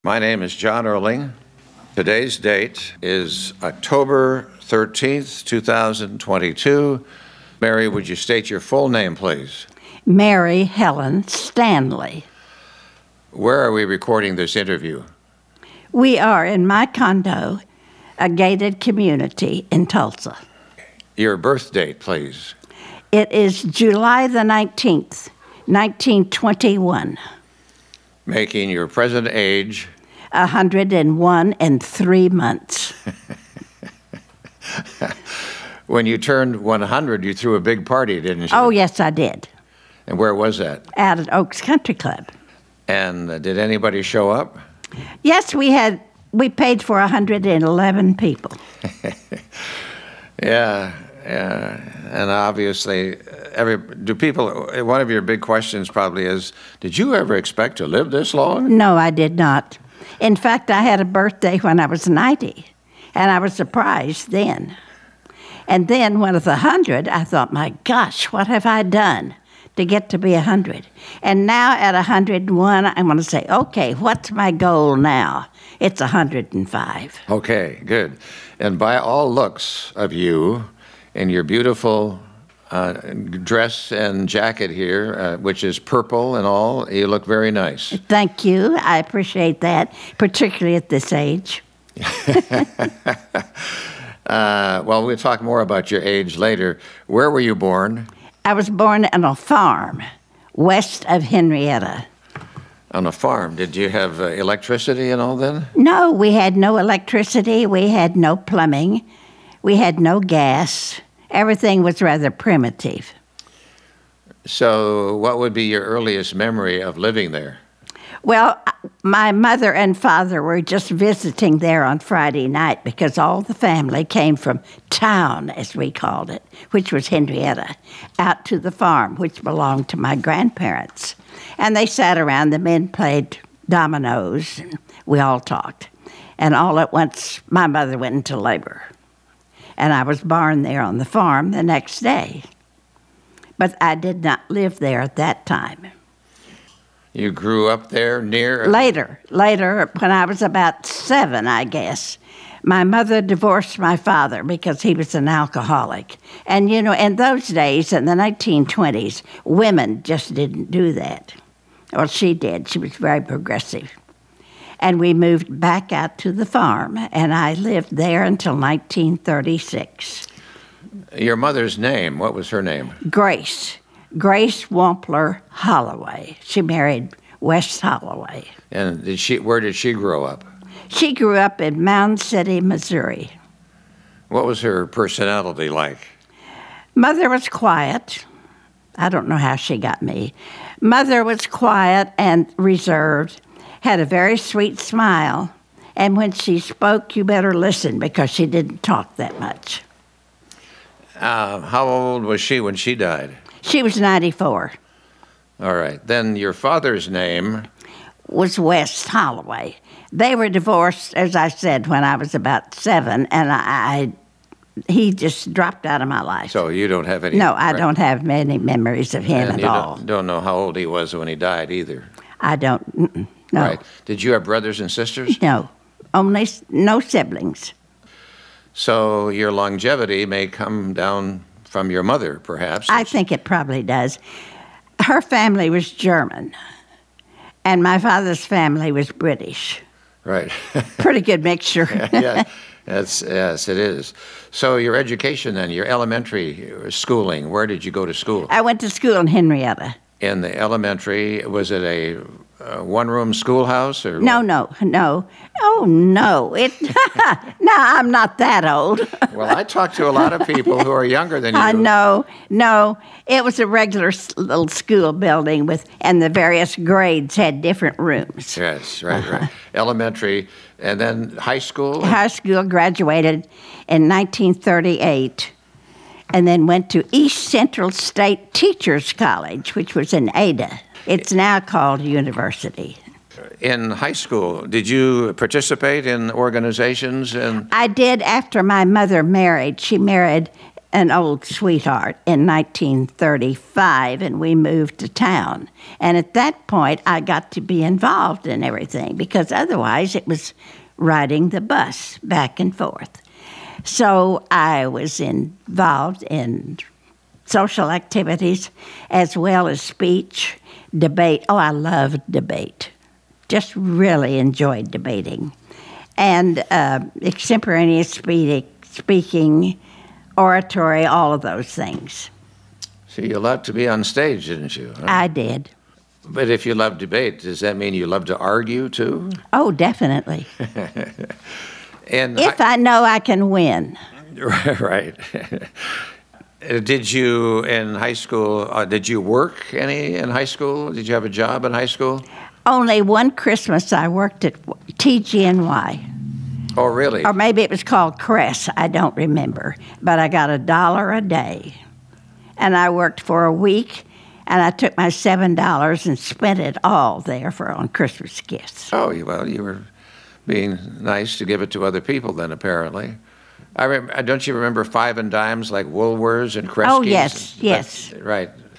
My name is John Erling. Today's date is October 13th, 2022. Mary, would you state your full name, please? Mary Helen Stanley. Where are we recording this interview? We are in my condo, a gated community in Tulsa. Your birth date, please. It is July the 19th, 1921. Making your present age 101 and 3 months. When you turned 100, you threw a big party, didn't you? Oh, yes, I did. And where was that? Out at Oaks Country Club. And did anybody show up? Yes, we paid for 111 people. Yeah. And obviously, one of your big questions probably is, did you ever expect to live this long? No, I did not. In fact, I had a birthday when I was 90, and I was surprised then. And then when I was 100, I thought, my gosh, what have I done to get to be 100? And now at 101, I want to say, okay, what's my goal now? It's 105. Okay, good. And by all looks of you, in your beautiful dress and jacket here, which is purple and all, you look very nice. Thank you. I appreciate that, particularly at this age. Well, we'll talk more about your age later. Where were you born? I was born on a farm west of Henrietta. On a farm. Did you have electricity and all then? No, we had no electricity. We had no plumbing. We had no gas. Everything was rather primitive. So what would be your earliest memory of living there? Well, my mother and father were just visiting there on Friday night because all the family came from town, as we called it, which was Henrietta, out to the farm, which belonged to my grandparents. And they sat around, the men played dominoes, and we all talked. And all at once, my mother went into labor. And I was born there on the farm the next day. But I did not live there at that time. You grew up there near? Later, when I was about 7, I guess, my mother divorced my father because he was an alcoholic. And, you know, in those days, in the 1920s, women just didn't do that. Well, she did. She was very progressive. And we moved back out to the farm, and I lived there until 1936. Your mother's name, what was her name? Grace Wampler Holloway. She married West Holloway. And where did she grow up? She grew up in Mound City, Missouri. What was her personality like? Mother was quiet. I don't know how she got me. Mother was quiet and reserved, had a very sweet smile, and when she spoke, you better listen because she didn't talk that much. How old was she when she died? She was 94. All right. Then your father's name? Was West Holloway. They were divorced, as I said, when I was about 7, and he just dropped out of my life. So you don't have any? No, I don't have many memories of him at all. And you don't know how old he was when he died either? I don't, no. Right. Did you have brothers and sisters? No, no siblings. So your longevity may come down from your mother, perhaps. I think it probably does. Her family was German, and my father's family was British. Right. Pretty good mixture. Yes, it is. So your education then, your elementary schooling, where did you go to school? I went to school in Henrietta. In the elementary, was it a one-room schoolhouse? Or No. Oh, no. No, I'm not that old. Well, I talked to a lot of people who are younger than you. No. It was a regular little school building and the various grades had different rooms. Yes, right. Elementary, and then high school? High school, graduated in 1938, and then went to East Central State Teachers College, which was in Ada. It's now called university. In high school, did you participate in organizations? I did after my mother married. She married an old sweetheart in 1935, and we moved to town. And at that point, I got to be involved in everything because otherwise it was riding the bus back and forth. So I was involved in social activities as well as speech, debate. Oh, I loved debate. Just really enjoyed debating. And extemporaneous speaking, oratory, all of those things. So you loved to be on stage, didn't you? Huh? I did. But if you love debate, does that mean you love to argue too? Oh, definitely. And If I know I can win. right. Did you in high school? Did you work any in high school? Did you have a job in high school? Only one Christmas I worked at TGNY. Oh, really? Or maybe it was called Cress, I don't remember. But I got $1 a day. And I worked for a week, and I took my $7 and spent it all there on Christmas gifts. Oh, well, you were being nice to give it to other people then, apparently. Don't you remember five and dimes like Woolworths and Kresge's? Oh, yes, yes. Right.